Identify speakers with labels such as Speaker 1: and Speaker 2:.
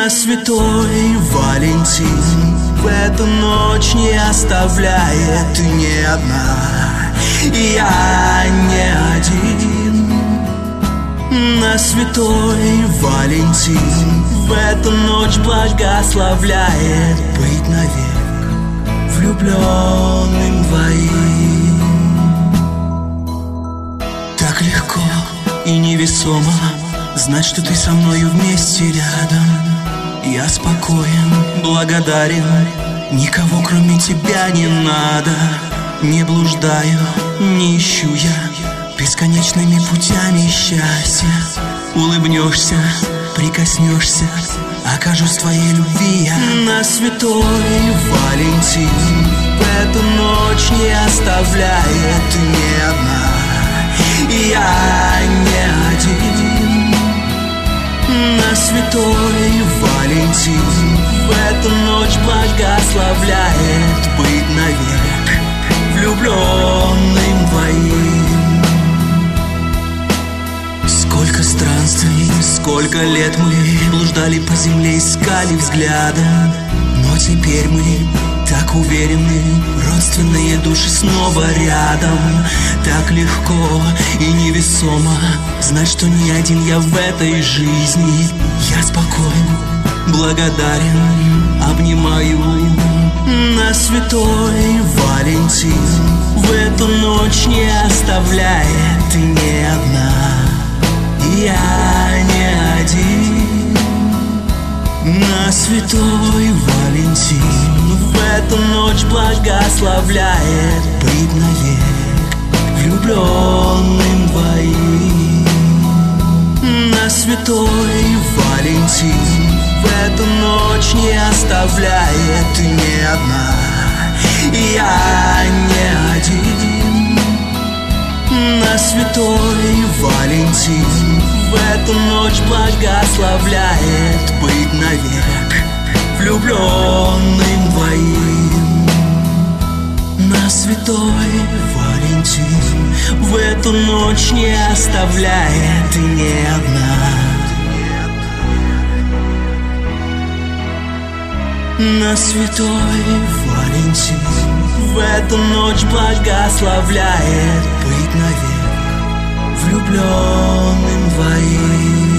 Speaker 1: На святой Валентин в эту ночь не оставляет, ты не одна, я не один. На святой Валентин в эту ночь благословляет быть навек влюбленным двоим. Так легко и невесомо знать, что ты со мною вместе рядом. Я спокоен, благодарен, никого кроме тебя не надо. Не блуждаю, не ищу я бесконечными путями счастья. Улыбнешься, прикоснешься, окажусь в твоей любви я. На святой Валентин в эту ночь не оставляет, ты не одна, я не один. На святой Валентин в эту ночь благословляет быть навек влюбленным двоим. Сколько странствий, сколько лет мы блуждали по земле, искали взглядом, но теперь мы так уверены, родственные души снова рядом. Так легко и невесомо знать, что не один я в этой жизни. Я спокоен, благодарен, обнимаю. На святой Валентин в эту ночь не оставляет, ты не одна, я не один. На святой Валентин в эту ночь благословляет быть навек влюбленным двоим. На святой Валентин в эту ночь не оставляет, ты не одна, я не один. На святой Валентин в эту ночь благословляет быть навек влюбленным двоим. На святой Валентин в эту ночь не оставляет, ты не одна. На святой Валентин в эту ночь благословляет быть навек влюбленным двоим.